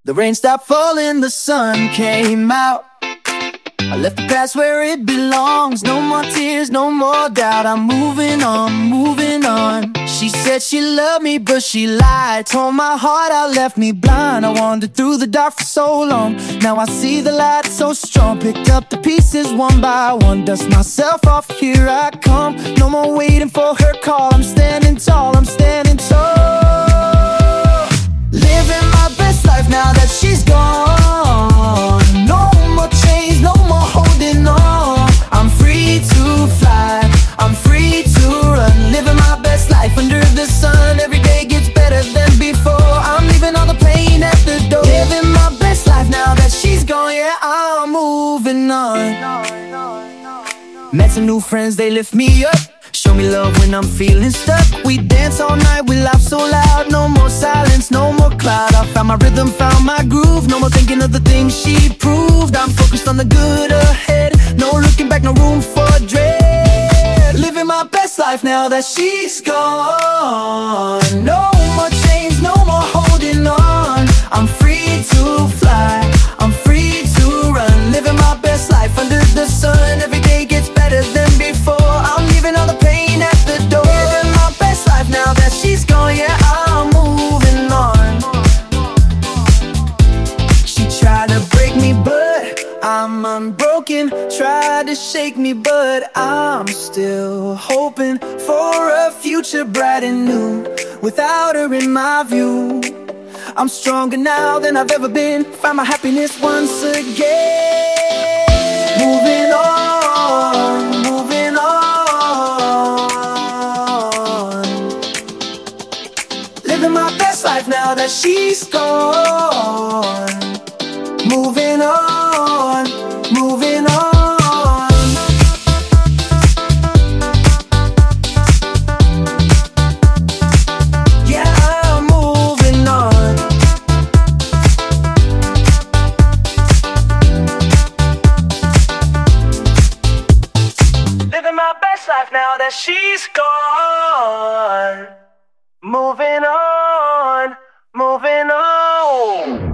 The rain stopped falling, the sun came out. I left the past where it belongs. No more tears, no more doubt. I'm moving on, moving on. She said she loved me, but she lied. Tore my heart out, left me blind. I wandered through the dark for so long. Now I see the light so strong. Picked up the pieces one by one. Dust myself off, here I come. No more waiting for her call. I'm standing tall, I'm standing tall. Living my best life now that she's gone. No more chains, no more holding on. I'm free to fly, I'm free to run. Living my best life under the sun. Every day gets better than before. I'm leaving all the pain at the door. Living my best life now that she's gone. Yeah, I'm moving on. Met some new friends, they lift me up. Show me love when I'm feeling stuck. We dance all night, we laugh so loud. No more silence, no more cloud. I found my rhythm, found my groove. No more thinking of the things she proved. I'm focused on the good ahead. No looking back, no room for dread. Living my best life now that she's gone. No more chains, no more holding on. I'm free to fly, I'm free to run. Living my best life under the sun. Every day gets better than before. I'm leaving all the pain at the door. Living my best life now that she's gone. Yeah, I'm moving on. She tried to break me, but I'm unbroken. Tried to shake me, but I'm still hoping for a future bright and new. Without her in my view, I'm stronger now than I've ever been. Find my happiness once again. Moving on, moving on. Living my best life now that she's gone. Moving on, moving on. Yeah, I'm moving on. Living my best life now that she's gone. Moving on, moving on.